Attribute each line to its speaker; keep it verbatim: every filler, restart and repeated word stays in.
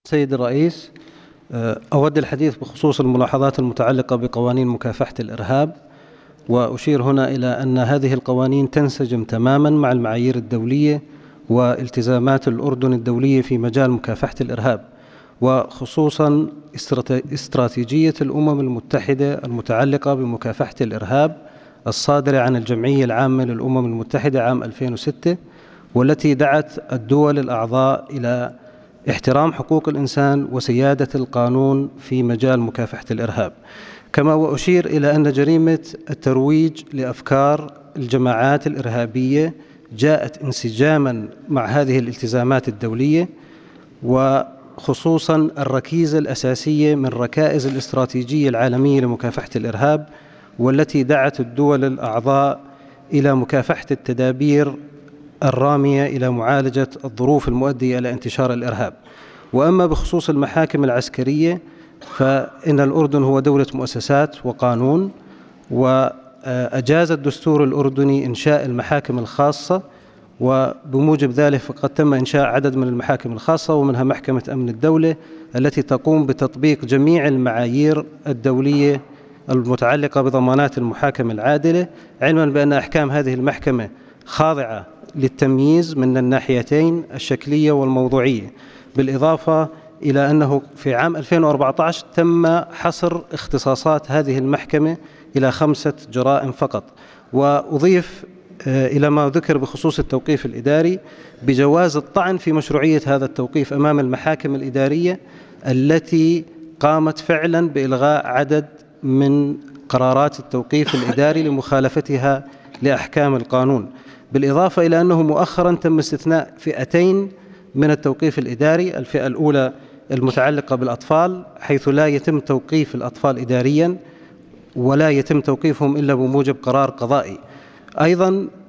Speaker 1: سيد الرئيس، أود الحديث بخصوص الملاحظات المتعلقة بقوانين مكافحة الإرهاب، وأشير هنا إلى أن هذه القوانين تنسجم تماما مع المعايير الدولية والتزامات الأردن الدولية في مجال مكافحة الإرهاب، وخصوصا استراتيجية الأمم المتحدة المتعلقة بمكافحة الإرهاب الصادرة عن الجمعية العامة للأمم المتحدة عام ألفين وستة، والتي دعت الدول الأعضاء إلى احترام حقوق الإنسان وسيادة القانون في مجال مكافحة الإرهاب. كما وأشير إلى أن جريمة الترويج لأفكار الجماعات الإرهابية جاءت انسجاما مع هذه الالتزامات الدولية، وخصوصا الركيزة الأساسية من ركائز الاستراتيجية العالمية لمكافحة الإرهاب، والتي دعت الدول الأعضاء إلى مكافحة التدابير الرامية إلى معالجة الظروف المؤدية إلى انتشار الإرهاب. وأما بخصوص المحاكم العسكرية، فإن الأردن هو دولة مؤسسات وقانون، وأجاز الدستور الأردني إنشاء المحاكم الخاصة، وبموجب ذلك فقد تم إنشاء عدد من المحاكم الخاصة، ومنها محكمة أمن الدولة التي تقوم بتطبيق جميع المعايير الدولية المتعلقة بضمانات المحاكمة العادلة، علما بأن أحكام هذه المحكمة خاضعة للتمييز من الناحيتين الشكلية والموضوعية، بالإضافة إلى أنه في عام ألفين وأربعة عشر تم حصر اختصاصات هذه المحكمة إلى خمسة جرائم فقط. وأضيف إلى ما ذكر بخصوص التوقيف الإداري بجواز الطعن في مشروعية هذا التوقيف أمام المحاكم الإدارية التي قامت فعلا بإلغاء عدد من قرارات التوقيف الإداري لمخالفتها لأحكام القانون، بالإضافة إلى أنه مؤخرا تم استثناء فئتين من التوقيف الإداري. الفئة الأولى المتعلقة بالأطفال، حيث لا يتم توقيف الأطفال إداريا ولا يتم توقيفهم إلا بموجب قرار قضائي. أيضا